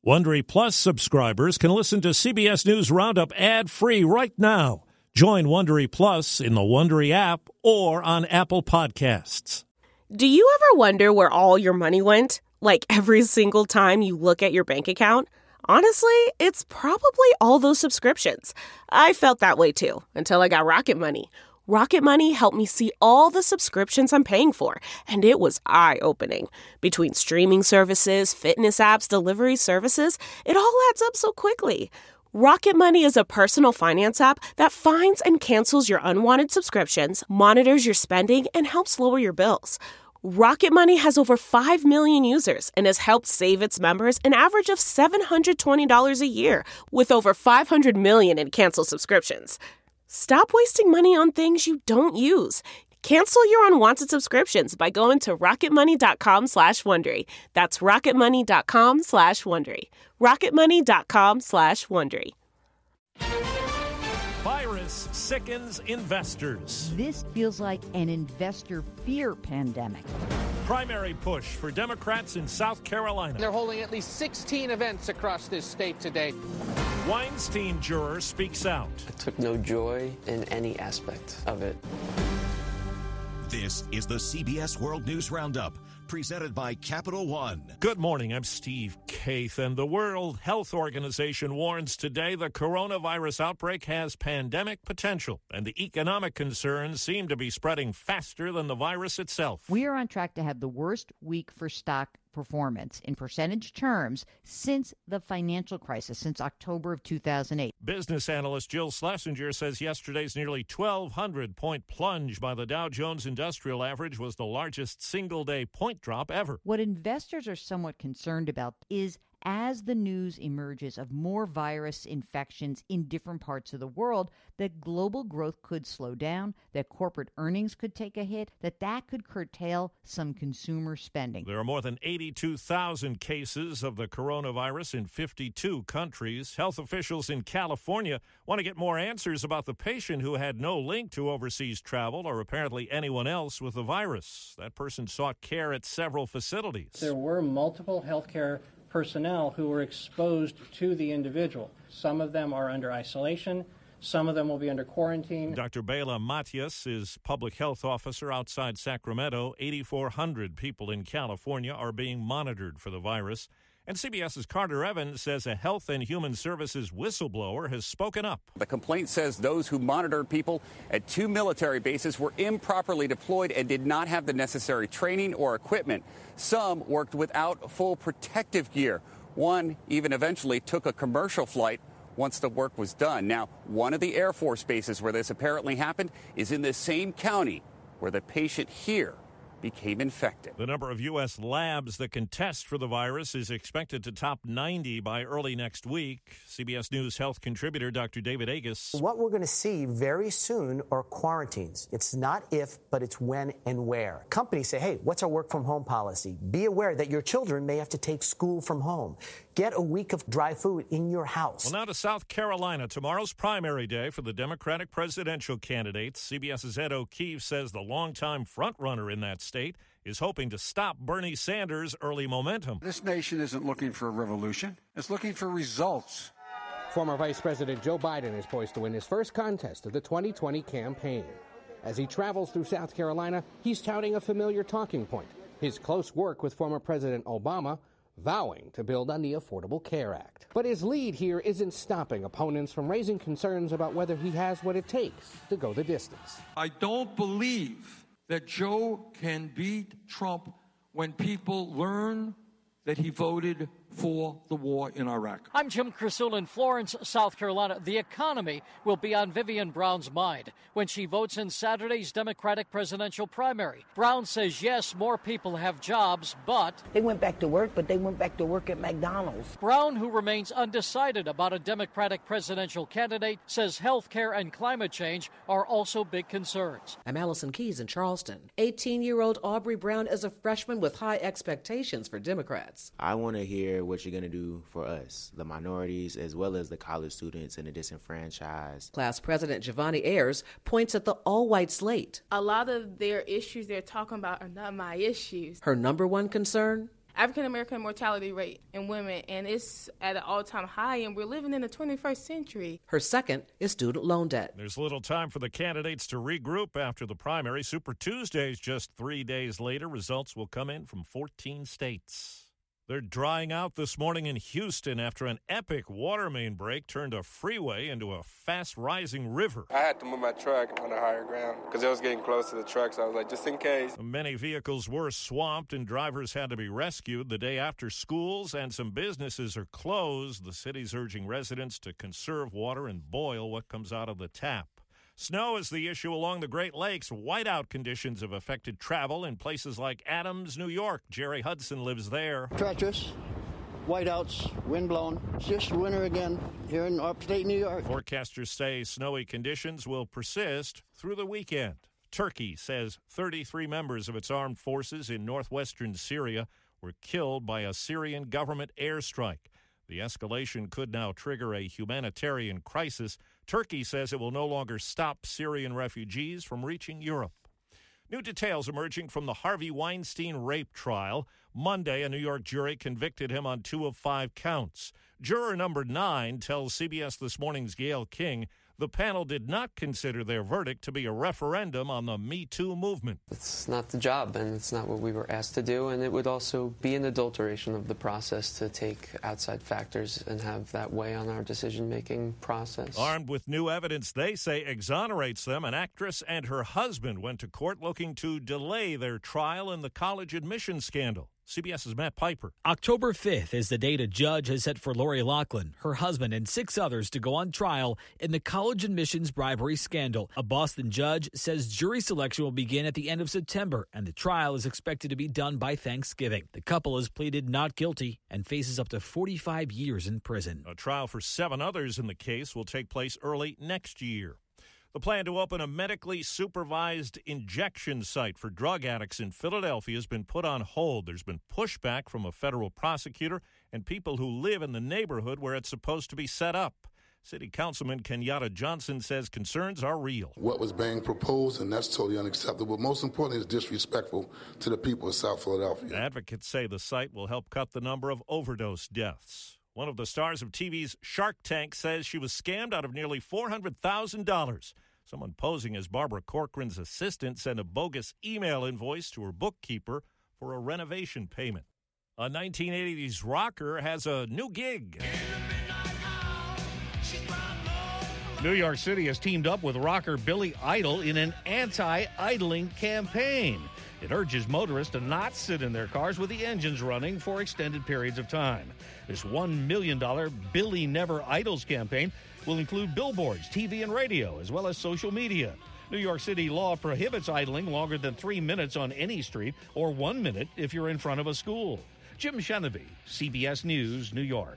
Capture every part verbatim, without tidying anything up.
Wondery Plus subscribers can listen to C B S News Roundup ad-free right now. Join Wondery Plus in the Wondery app or on Apple Podcasts. Do you ever wonder where all your money went? Like every single time you look at your bank account? Honestly, it's probably all those subscriptions. I felt that way too, until I got Rocket Money. Rocket Money helped me see all the subscriptions I'm paying for, and it was eye-opening. Between streaming services, fitness apps, delivery services, it all adds up so quickly. Rocket Money is a personal finance app that finds and cancels your unwanted subscriptions, monitors your spending, and helps lower your bills. Rocket Money has over five million users and has helped save its members an average of seven hundred twenty dollars a year, with over five hundred million in canceled subscriptions. Stop wasting money on things you don't use. Cancel your unwanted subscriptions by going to rocketmoney.com slash Wondery. That's rocketmoney.com slash Wondery. rocketmoney.com slash Wondery. Virus sickens investors. This feels like an investor fear pandemic. Primary push for Democrats in South Carolina. They're holding at least sixteen events across this state today. Weinstein juror speaks out. I took no joy in any aspect of it. This is the C B S World News Roundup, presented by Capital One. Good morning, I'm Steve Kaith, and the World Health Organization warns today the coronavirus outbreak has pandemic potential, and the economic concerns seem to be spreading faster than the virus itself. We are on track to have the worst week for stock performance in percentage terms since the financial crisis, since October of two thousand eight. Business analyst Jill Schlesinger says yesterday's nearly twelve hundred point plunge by the Dow Jones Industrial Average was the largest single-day point drop ever. What investors are somewhat concerned about is as the news emerges of more virus infections in different parts of the world, that global growth could slow down, that corporate earnings could take a hit, that that could curtail some consumer spending. There are more than eighty-two thousand cases of the coronavirus in fifty-two countries. Health officials in California want to get more answers about the patient who had no link to overseas travel or apparently anyone else with the virus. That person sought care at several facilities. There were multiple healthcare personnel who were exposed to the individual. Some of them are under isolation. Some of them will be under quarantine. Doctor Bela Matias is public health officer outside Sacramento. eighty-four hundred people in California are being monitored for the virus. And CBS's Carter Evans says a Health and Human Services whistleblower has spoken up. The complaint says those who monitored people at two military bases were improperly deployed and did not have the necessary training or equipment. Some worked without full protective gear. One even eventually took a commercial flight once the work was done. Now, one of the Air Force bases where this apparently happened is in the same county where the patient here became infected. The number of U S labs that can test for the virus is expected to top ninety by early next week. C B S News health contributor Doctor David Agus. What we're going to see very soon are quarantines. It's not if, but it's when and where. Companies say, hey, what's our work from home policy? Be aware that your children may have to take school from home. Get a week of dry food in your house. Well, now to South Carolina. Tomorrow's primary day for the Democratic presidential candidates. CBS's Ed O'Keefe says the longtime frontrunner in that state is hoping to stop Bernie Sanders' early momentum. This nation isn't looking for a revolution. It's looking for results. Former Vice President Joe Biden is poised to win his first contest of the twenty twenty campaign. As he travels through South Carolina, he's touting a familiar talking point, his close work with former President Obama, vowing to build on the Affordable Care Act. But his lead here isn't stopping opponents from raising concerns about whether he has what it takes to go the distance. I don't believe that Joe can beat Trump when people learn that he voted for the war in Iraq. I'm Jim Krasula in Florence, South Carolina. The economy will be on Vivian Brown's mind when she votes in Saturday's Democratic presidential primary. Brown says, yes, more people have jobs, but... They went back to work, but they went back to work at McDonald's. Brown, who remains undecided about a Democratic presidential candidate, says health care and climate change are also big concerns. I'm Allison Keyes in Charleston. eighteen-year-old Aubrey Brown is a freshman with high expectations for Democrats. I want to hear what you're going to do for us, the minorities, as well as the college students and the disenfranchised. Class President Giovanni Ayers points at the all-white slate. A lot of their issues they're talking about are not my issues. Her number one concern? African American mortality rate in women, and it's at an all-time high, and we're living in the twenty-first century. Her second is student loan debt. There's little time for the candidates to regroup after the primary. Super Tuesday's just three days later. Results will come in from fourteen states. They're drying out this morning in Houston after an epic water main break turned a freeway into a fast-rising river. I had to move my truck on the higher ground because it was getting close to the truck, so I was like, just in case. Many vehicles were swamped and drivers had to be rescued. The day after schools and some businesses are closed, the city's urging residents to conserve water and boil what comes out of the tap. Snow is the issue along the Great Lakes. Whiteout conditions have affected travel in places like Adams, New York. Jerry Hudson lives there. Treacherous, whiteouts, windblown. It's just winter again here in upstate New York. Forecasters say snowy conditions will persist through the weekend. Turkey says thirty-three members of its armed forces in northwestern Syria were killed by a Syrian government airstrike. The escalation could now trigger a humanitarian crisis. Turkey says it will no longer stop Syrian refugees from reaching Europe. New details emerging from the Harvey Weinstein rape trial. Monday, a New York jury convicted him on two of five counts. Juror number nine tells C B S This Morning's Gayle King the panel did not consider their verdict to be a referendum on the Me Too movement. It's not the job, and it's not what we were asked to do, and it would also be an adulteration of the process to take outside factors and have that weigh on our decision-making process. Armed with new evidence they say exonerates them, an actress and her husband went to court looking to delay their trial in the college admissions scandal. CBS's Matt Piper. October fifth is the date a judge has set for Lori Loughlin, her husband, and six others to go on trial in the college admissions bribery scandal. A Boston judge says jury selection will begin at the end of September, and the trial is expected to be done by Thanksgiving. The couple has pleaded not guilty and faces up to forty-five years in prison. A trial for seven others in the case will take place early next year. The plan to open a medically supervised injection site for drug addicts in Philadelphia has been put on hold. There's been pushback from a federal prosecutor and people who live in the neighborhood where it's supposed to be set up. City Councilman Kenyatta Johnson says concerns are real. What was being proposed, and that's totally unacceptable. Most importantly, is disrespectful to the people of South Philadelphia. Advocates say the site will help cut the number of overdose deaths. One of the stars of T V's Shark Tank says she was scammed out of nearly four hundred thousand dollars. Someone posing as Barbara Corcoran's assistant sent a bogus email invoice to her bookkeeper for a renovation payment. A nineteen eighties rocker has a new gig. New York City has teamed up with rocker Billy Idol in an anti-idling campaign. It urges motorists to not sit in their cars with the engines running for extended periods of time. This one million dollars Billy Never Idles campaign will include billboards, T V, and radio, as well as social media. New York City law prohibits idling longer than three minutes on any street or one minute if you're in front of a school. Jim Shenevy, C B S News, New York.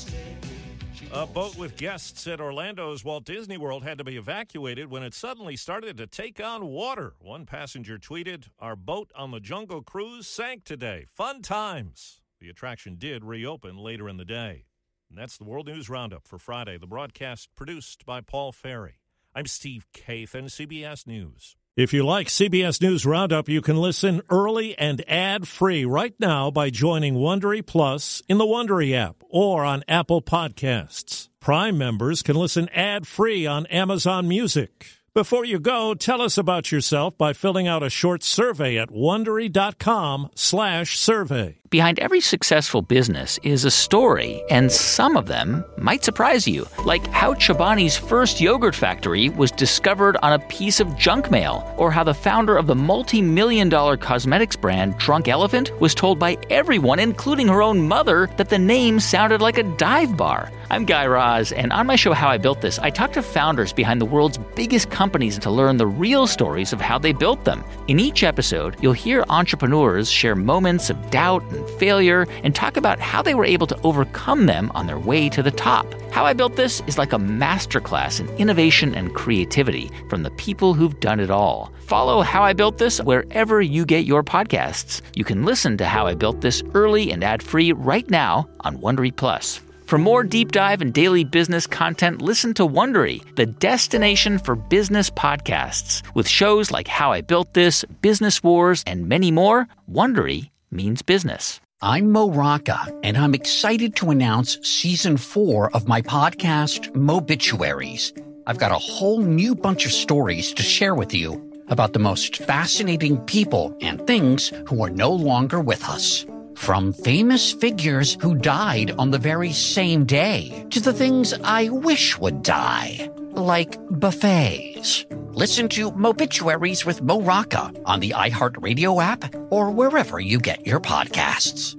A boat with guests at Orlando's Walt Disney World had to be evacuated when it suddenly started to take on water. One passenger tweeted, "Our boat on the Jungle Cruise sank today. Fun times." The attraction did reopen later in the day. And that's the World News Roundup for Friday. The broadcast produced by Paul Ferry. I'm Steve Kathan, C B S News. If you like C B S News Roundup, you can listen early and ad-free right now by joining Wondery Plus in the Wondery app or on Apple Podcasts. Prime members can listen ad-free on Amazon Music. Before you go, tell us about yourself by filling out a short survey at Wondery.com slash survey. Behind every successful business is a story, and some of them might surprise you. Like how Chobani's first yogurt factory was discovered on a piece of junk mail, or how the founder of the multi-million dollar cosmetics brand Drunk Elephant was told by everyone, including her own mother, that the name sounded like a dive bar. I'm Guy Raz, and on my show How I Built This, I talk to founders behind the world's biggest companies to learn the real stories of how they built them. In each episode, you'll hear entrepreneurs share moments of doubt and failure and talk about how they were able to overcome them on their way to the top. How I Built This is like a masterclass in innovation and creativity from the people who've done it all. Follow How I Built This wherever you get your podcasts. You can listen to How I Built This early and ad-free right now on Wondery Plus. For more deep dive and daily business content, listen to Wondery, the destination for business podcasts. With shows like How I Built This, Business Wars, and many more, Wondery means business. I'm Mo Rocca, and I'm excited to announce season four of my podcast, Mobituaries. I've got a whole new bunch of stories to share with you about the most fascinating people and things who are no longer with us. From famous figures who died on the very same day to the things I wish would die, like buffets. Listen to Mobituaries with Mo Rocca on the iHeartRadio app or wherever you get your podcasts.